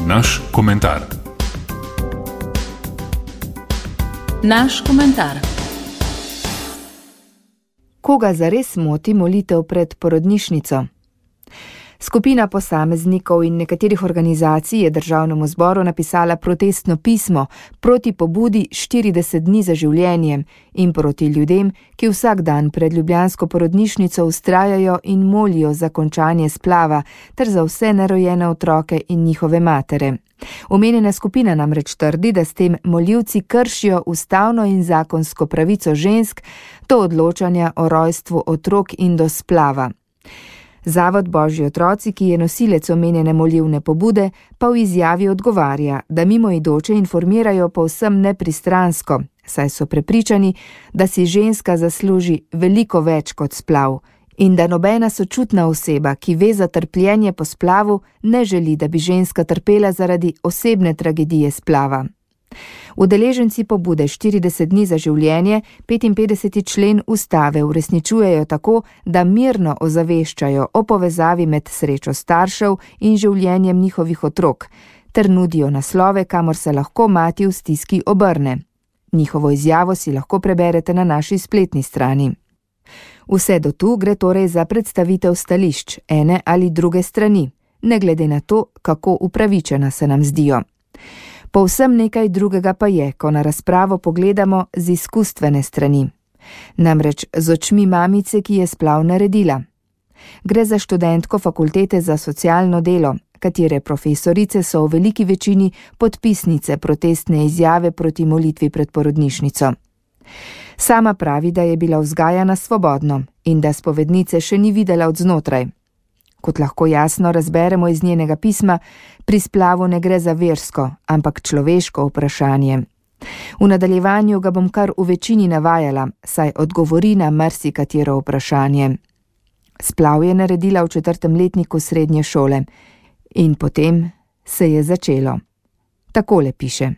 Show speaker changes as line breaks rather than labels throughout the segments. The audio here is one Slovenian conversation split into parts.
Naš komentar.
Naš komentar.
Koga zares moti molitev pred porodnišnico? Skupina posameznikov in nekaterih organizacij je Državnemu zboru napisala protestno pismo proti pobudi 40 dni za življenjem in proti ljudem, ki vsak dan pred ljubljansko porodnišnico vztrajajo in molijo za končanje splava ter za vse nerojene otroke in njihove matere. Omenjena skupina namreč trdi, da s tem molivci kršijo ustavno in zakonsko pravico žensk do odločanja o rojstvu otrok in do splava. Zavod Božji otroci, ki je nosilec omenjene molilne pobude, pa v izjavi odgovarja, da mimoidoče informirajo povsem nepristransko, saj so prepričani, da si ženska zasluži veliko več kot splav in da nobena sočutna oseba, ki ve za trpljenje po splavu, ne želi, da bi ženska trpela zaradi osebne tragedije splava. Udeleženci pobude 40 dni za življenje 55. člen ustave uresničujejo tako, da mirno ozaveščajo o povezavi med srečo staršev in življenjem njihovih otrok, ter nudijo naslove, kamor se lahko mati v stiski obrne. Njihovo izjavo si lahko preberete na naši spletni strani. Vse do tu gre torej za predstavitev stališč ene ali druge strani, ne glede na to, kako upravičena se nam zdijo. Povsem nekaj drugega pa je, ko na razpravo pogledamo z izkustvene strani. Namreč z očmi mamice, ki je splav naredila. Gre za študentko fakultete za socialno delo, katere profesorice so v veliki večini podpisnice protestne izjave proti molitvi pred porodnišnico. Sama pravi, da je bila vzgajana svobodno in da spovednice še ni videla od znotraj. Kot lahko jasno razberemo iz njenega pisma, pri splavu ne gre za versko, ampak človeško vprašanje. V nadaljevanju ga bom kar v večini navajala, saj odgovori na marsikatero vprašanje. Splav je naredila v 4. letniku srednje šole in potem se je začelo. Takole piše.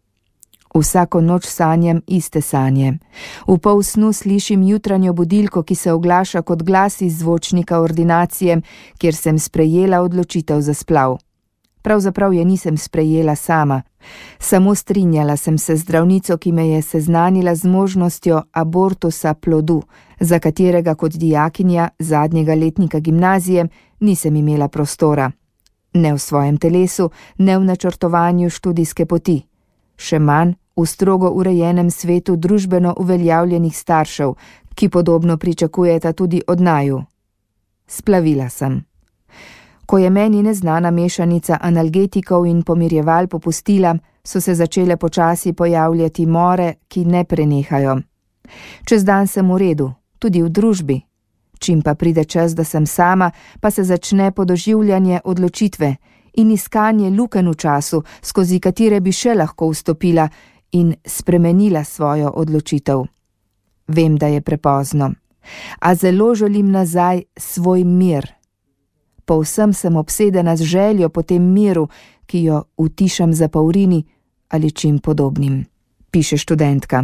Vsako noč sanjam iste sanje. V polsnu slišim jutranjo budilko, ki se oglaša kot glas iz zvočnika ordinacije, kjer sem sprejela odločitev za splav. Pravzaprav je nisem sprejela sama. Samo strinjala sem se z zdravnico, ki me je seznanila z možnostjo abortusa plodu, za katerega kot dijakinja zadnjega letnika gimnazije nisem imela prostora. Ne v svojem telesu, ne v načrtovanju študijske poti. Še manj v strogo urejenem svetu družbeno uveljavljenih staršev, ki podobno pričakujeta tudi od naju. Splavila sem. Ko je meni neznana mešanica analgetikov in pomirjeval popustila, so se začele počasi pojavljati more, ki ne prenehajo. Čez dan sem v redu, tudi v družbi. Čim pa pride čas, da sem sama, pa se začne podoživljanje odločitve in iskanje lukenj v času, skozi katere bi še lahko vstopila in spremenila svojo odločitev. Vem, da je prepozno, a zelo želim nazaj svoj mir. Povsem sem obsedena z željo po tem miru, ki jo utišam za paurini ali čim podobnim, piše študentka.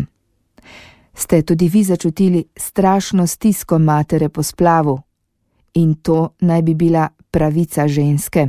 Ste tudi vi začutili strašno stisko matere po splavu? In to naj bi bila pravica ženske.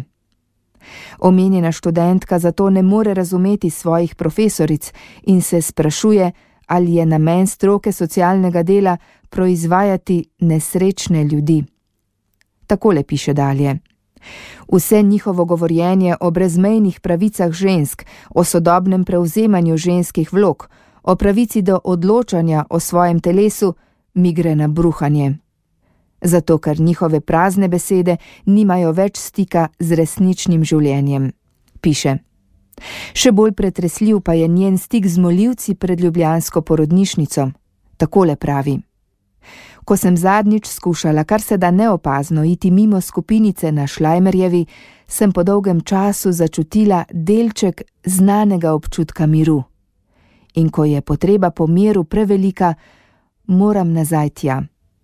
Omenjena študentka zato ne more razumeti svojih profesoric in se sprašuje, ali je namen stroke socialnega dela proizvajati nesrečne ljudi. Takole piše dalje. Vse njihovo govorjenje o brezmejnih pravicah žensk, o sodobnem prevzemanju ženskih vlog, o pravici do odločanja o svojem telesu, mi gre na bruhanje. Zato, ker njihove prazne besede nimajo več stika z resničnim življenjem, piše. Še bolj pretresljiv pa je njen stik z molivci pred ljubljansko porodnišnico. Takole pravi. Ko sem zadnjič skušala kar se da neopazno iti mimo skupinice na Šlajmerjevi, sem po dolgem času začutila delček znanega občutka miru. In ko je potreba po miru prevelika, moram nazaj tja.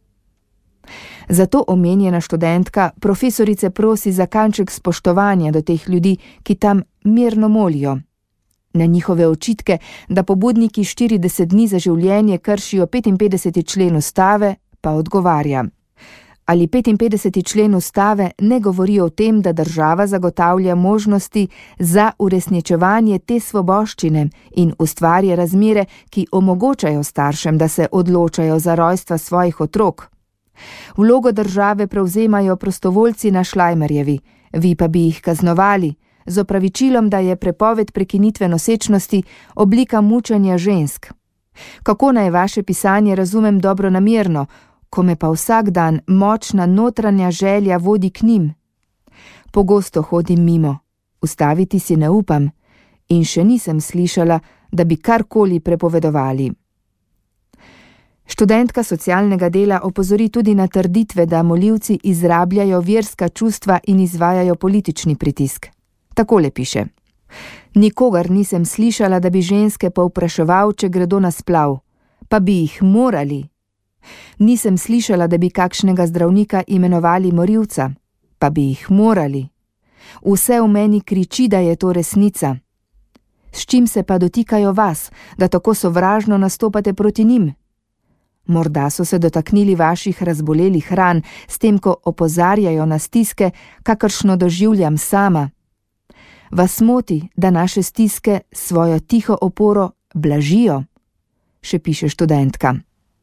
Zato omenjena študentka profesorice prosi za kanček spoštovanja do teh ljudi, ki tam mirno molijo. Na njihove očitke, da pobudniki 40 dni za življenje kršijo 55. člen ustave, pa odgovarja. Ali 55. člen ustave ne govori o tem, da država zagotavlja možnosti za uresničevanje te svoboščine in ustvarja razmere, ki omogočajo staršem, da se odločajo za rojstva svojih otrok? Vlogo države prevzemajo prostovoljci na Šlajmerjevi, vi pa bi jih kaznovali, z opravičilom, da je prepoved prekinitve nosečnosti oblika mučenja žensk. Kako naj vaše pisanje razumem dobronamerno, ko me pa vsak dan močna notranja želja vodi k njim? Pogosto hodim mimo, ustaviti si ne upam in še nisem slišala, da bi karkoli prepovedovali. Študentka socialnega dela opozori tudi na trditve, da molivci izrabljajo verska čustva in izvajajo politični pritisk. Takole piše: Nikogar nisem slišala, da bi ženske povpraševal, če gredo na splav, pa bi jih morali. Nisem slišala, da bi kakšnega zdravnika imenovali morilca, pa bi jih morali. Vse v meni kriči, da je to resnica. S čim se pa dotikajo vas, da tako sovražno nastopate proti njim? Morda so se dotaknili vaših razbolelih ran, s tem, ko opozarjajo na stiske, kakršno doživljam sama. Vas moti, da naše stiske svojo tiho oporo blažijo? Še piše študentka.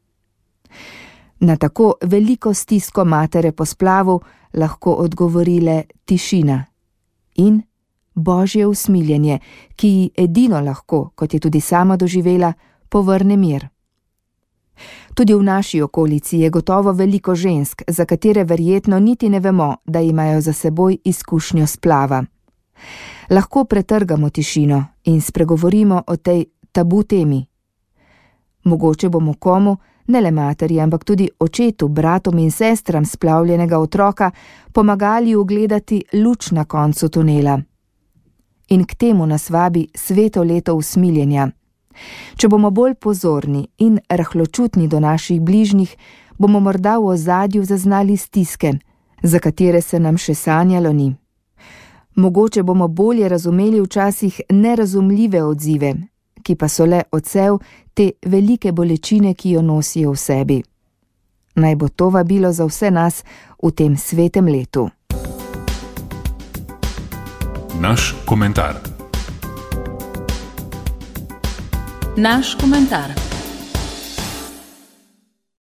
Na tako veliko stisko matere po splavu lahko odgovori le tišina in božje usmiljenje, ki ji edino lahko, kot je tudi sama doživela, povrne mir. Tudi v naši okolici je gotovo veliko žensk, za katere verjetno niti ne vemo, da imajo za seboj izkušnjo splava. Lahko pretrgamo tišino in spregovorimo o tej tabu temi. Mogoče bomo komu, ne le materi, ampak tudi očetu, bratom in sestram splavljenega otroka pomagali ugledati luč na koncu tunela. In k temu nas vabi sveto leto usmiljenja. Če bomo bolj pozorni in rahločutni do naših bližnjih, bomo morda v ozadju zaznali stiske, za katere se nam še sanjalo ni. Mogoče bomo bolje razumeli včasih nerazumljive odzive, ki pa so le odsev te velike bolečine, ki jo nosijo v sebi. Naj bo to vabilo za vse nas v tem svetem letu.
Naš komentar.
Naš komentar.